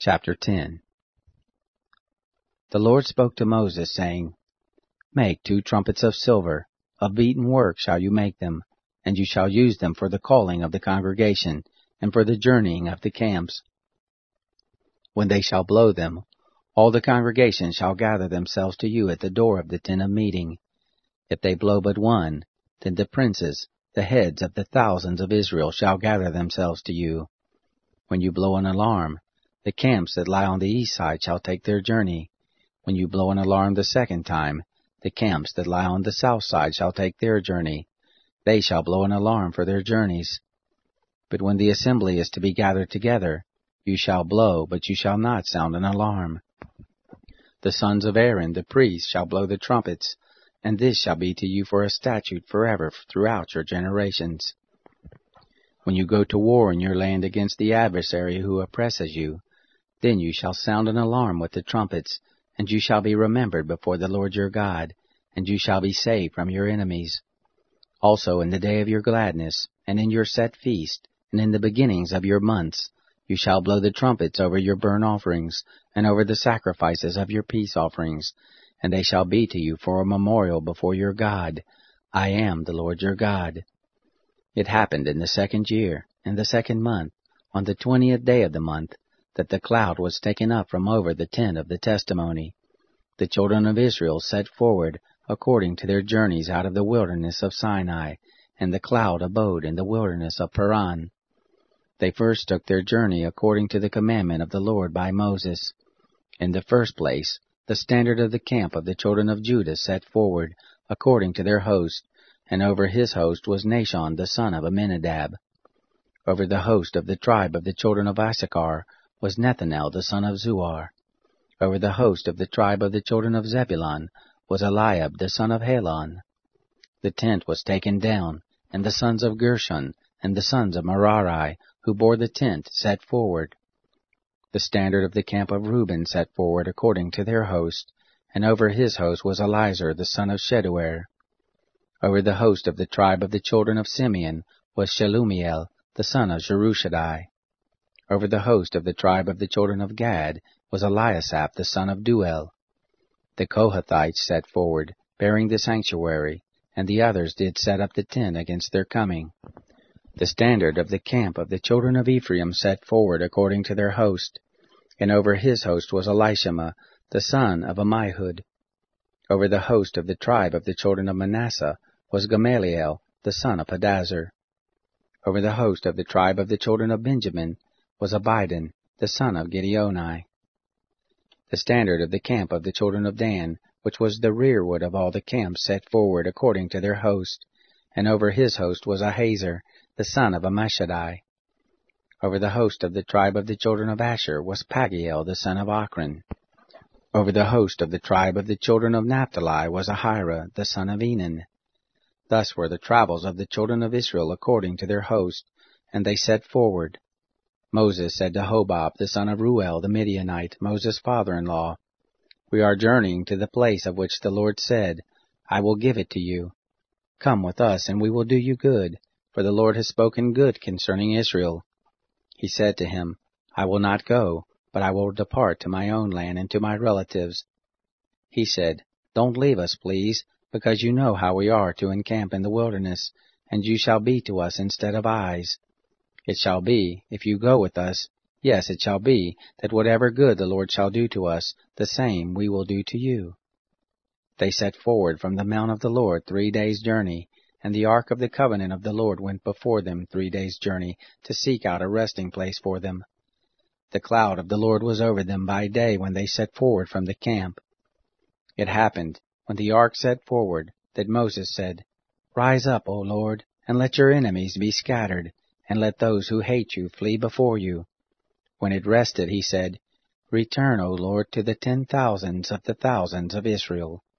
Chapter 10. The Lord spoke to Moses, saying, Make 2 trumpets of silver, of beaten work shall you make them, and you shall use them for the calling of the congregation, and for the journeying of the camps. When they shall blow them, all the congregation shall gather themselves to you at the door of the tent of meeting. If they blow but one, then the princes, the heads of the thousands of Israel, shall gather themselves to you. When you blow an alarm, the camps that lie on the east side shall take their journey. When you blow an alarm the second time, the camps that lie on the south side shall take their journey. They shall blow an alarm for their journeys. But when the assembly is to be gathered together, you shall blow, but you shall not sound an alarm. The sons of Aaron the priest shall blow the trumpets, and this shall be to you for a statute forever throughout your generations. When you go to war in your land against the adversary who oppresses you, then you shall sound an alarm with the trumpets, and you shall be remembered before the Lord your God, and you shall be saved from your enemies. Also in the day of your gladness, and in your set feast, and in the beginnings of your months, you shall blow the trumpets over your burnt offerings, and over the sacrifices of your peace offerings, and they shall be to you for a memorial before your God. I am the Lord your God. It happened in the 2nd year, in the 2nd month, on the 20th day of the month, that the cloud was taken up from over the tent of the testimony. The children of Israel set forward according to their journeys out of the wilderness of Sinai, and the cloud abode in the wilderness of Paran. They first took their journey according to the commandment of the Lord by Moses. In the first place, the standard of the camp of the children of Judah set forward according to their host, and over his host was Nahshon the son of Amminadab. Over the host of the tribe of the children of Issachar was Nethanel the son of Zuar. Over the host of the tribe of the children of Zebulun was Eliab the son of Helon. The tent was taken down, and the sons of Gershon and the sons of Merari, who bore the tent, set forward. The standard of the camp of Reuben set forward according to their host, and over his host was Elizur the son of Sheduer. Over the host of the tribe of the children of Simeon was Shelumiel the son of Jerushadai. Over the host of the tribe of the children of Gad was Eliasaph the son of Duel. The Kohathites set forward, bearing the sanctuary, and the others did set up the tent against their coming. The standard of the camp of the children of Ephraim set forward according to their host, and over his host was Elishama the son of Ammihud. Over the host of the tribe of the children of Manasseh was Gamaliel the son of Pedazur. Over the host of the tribe of the children of Benjamin was Abidan the son of Gideoni. The standard of the camp of the children of Dan, which was the rearward of all the camps, set forward according to their host, and over his host was Ahiezer the son of Ammishaddai. Over the host of the tribe of the children of Asher was Pagiel the son of Ochran. Over the host of the tribe of the children of Naphtali was Ahira the son of Enan. Thus were the travels of the children of Israel according to their host, and they set forward. Moses said to Hobab the son of Ruel the Midianite, Moses' father-in-law, We are journeying to the place of which the Lord said, I will give it to you. Come with us, and we will do you good, for the Lord has spoken good concerning Israel. He said to him, I will not go, but I will depart to my own land and to my relatives. He said, Don't leave us, please, because you know how we are to encamp in the wilderness, and you shall be to us instead of eyes. It shall be, if you go with us, yes, it shall be, that whatever good the Lord shall do to us, the same we will do to you. They set forward from the mount of the Lord 3 days' journey, and the ark of the covenant of the Lord went before them 3 days' journey, to seek out a resting place for them. The cloud of the Lord was over them by day when they set forward from the camp. It happened, when the ark set forward, that Moses said, Rise up, O Lord, and let your enemies be scattered, and let those who hate you flee before you. When it rested, he said, Return, O Lord, to the 10,000s of the thousands of Israel.